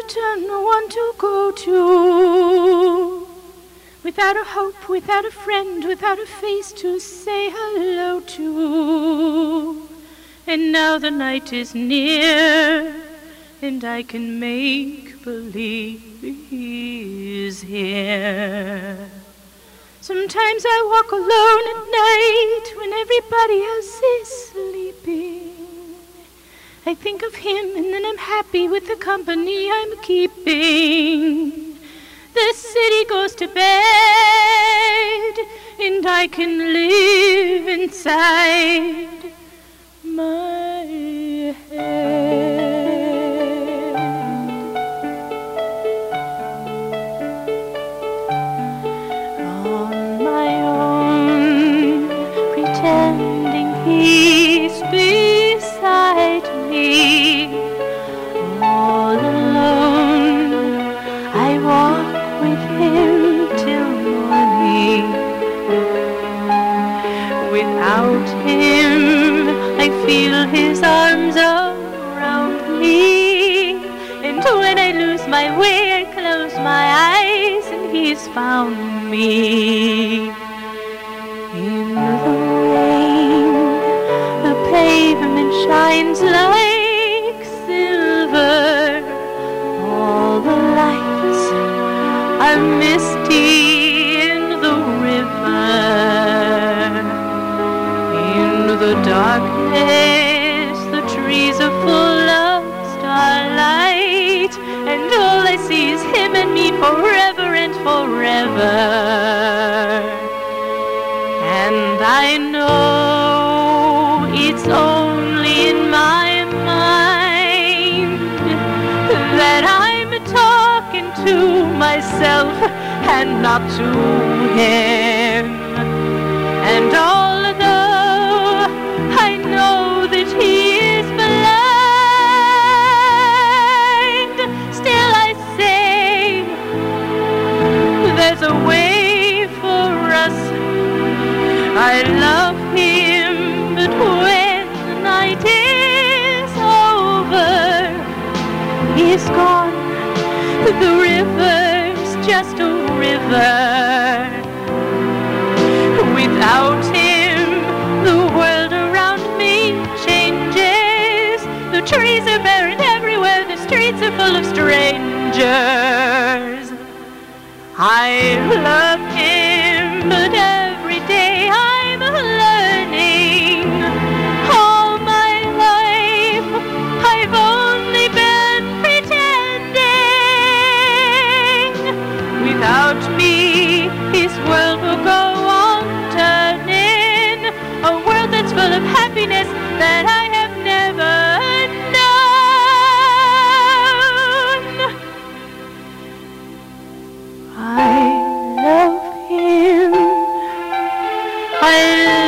certain one to go to. Without a hope, without a friend, without a face to say hello to. And now the night is near, and I can make believe he's here. Sometimes I walk alone at night when everybody else is sleeping. I think of him and then I'm happy with the company I'm keeping. The city goes to bed and I can live inside my head. On my own, pretending he's beside me. All alone, I walk with him till morning. Without him, I feel his arms around me. And when I lose my way, I close my eyes and he's found me. In the rain, the pavement shines like silver. All the lights are misty in the river. In the darkness, the trees are full of starlight, and all I see is him and me forever and forever. And I know it's only in my mind that I'm talking to myself and not to him. And although I know that he is blind, still I say there's a way for us. I love him, but when the night is over, he's gone. The river's just a river. Without him, the world around me changes. The trees are barren everywhere, the streets are full of strangers. I love him, but every day I'm learning. All my life I've only been pretending. Without me, his world will go on turning. A world that's full of happiness that I have never known. I love him. I